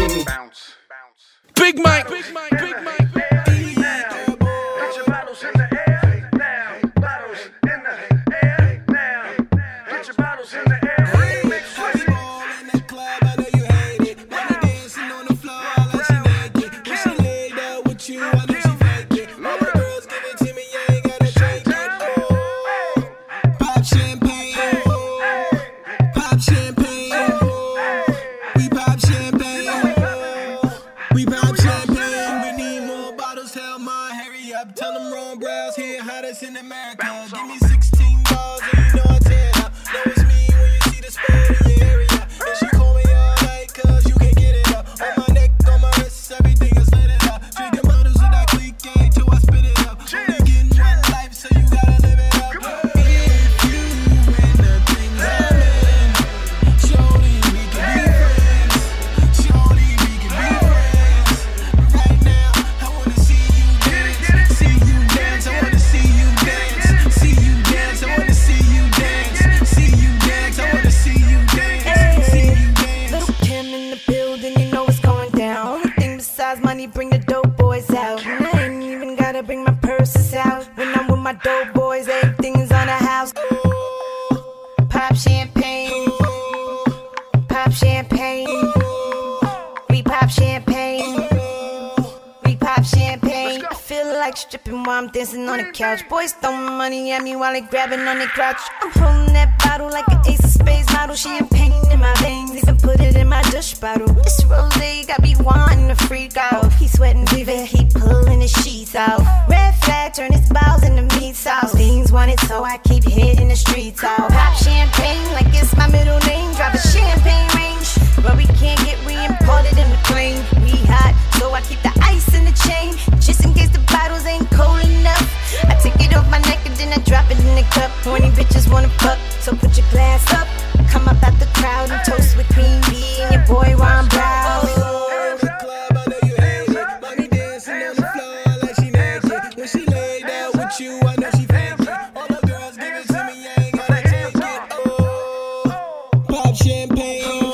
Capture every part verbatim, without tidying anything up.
Jimmy. Big Mike, Big Mike, Big Mike. In America, give me sixteen balls and you know I tear it up. Know it's me when you see the sport in your area. And she call me all night cause you can't get it up. On my neck, on my wrist, everything is lit it up. Drinking bottles with that clique gang till I spit it up. Only getting one life so you gotta live it up. If you in the things I'm in, surely we can be friends. Surely we can be friends. Right now, I wanna see you dance. See you dance, I wanna see you. See you dance, I wanna see you dance. See you dance, I wanna see you dance. Hey, see you dance. Little Kim in the building, you know what's going down. Only thing besides money, bring the dope boys out. And I ain't even gotta bring my purses out. When I'm with my dope boys, everything is on the house. Pop champagne, pop champagne. We pop champagne, we pop champagne. I feel like stripping while I'm dancing on the couch. Boys throwing money at me while they grabbing on their crotch. I'm holding that bottle like an ace of spades model. Champagne in my veins, even put it in my Dutch bottle. This rosé got me wanting to freak out. He sweating, baby, he pulling his sheets out. Red flag, turn his balls into meat sauce. Things want it, so I keep hitting the streets out. Pop champagne like it's my middle name. Drop a champagne range, but we can't get re-imported in the plane. We hot, so I keep the ice in the chain, just in case the bottles ain't cold enough. I take it off my neck and then I drop it in the cup. Horny bitches wanna fuck, so put your glass up. Come up out the crowd and toast with Queen Bee and your boy Ron Brown. Oh, the club, I know you hate it. Mommy dancing on the floor like she naked. When she laid down with you, I know she fake it. All the girls give it to me, I ain't gotta take it. Oh, pop champagne,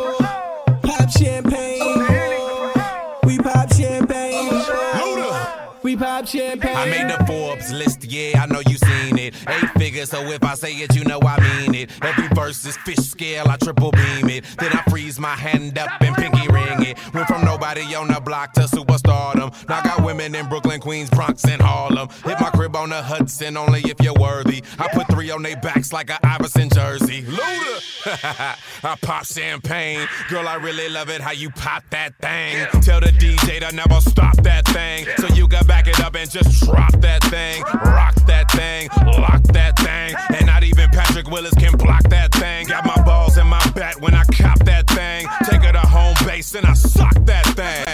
pop champagne. We pop champagne. We pop champagne. I made the Forbes list, yeah, I know you seen it. Eight figures, so if I say it, you know I mean it. Every verse is fish scale, I triple beam it. Then I freeze my hand up and pinky ring it. Went from nobody on the block to superstardom. Now I got women in Brooklyn, Queens, Bronx, and Harlem. Hit my crib on the Hudson, only if you're worthy. I put three on their backs like a Iverson jersey. Luda! I pop champagne. Girl, I really love it how you pop that thing. Tell the D J to never stop that thing. So you can back it up and just drop that thing. Rock that thing, lock that thing. And not even Patrick Willis can block that thing. Got my balls in my back when I cop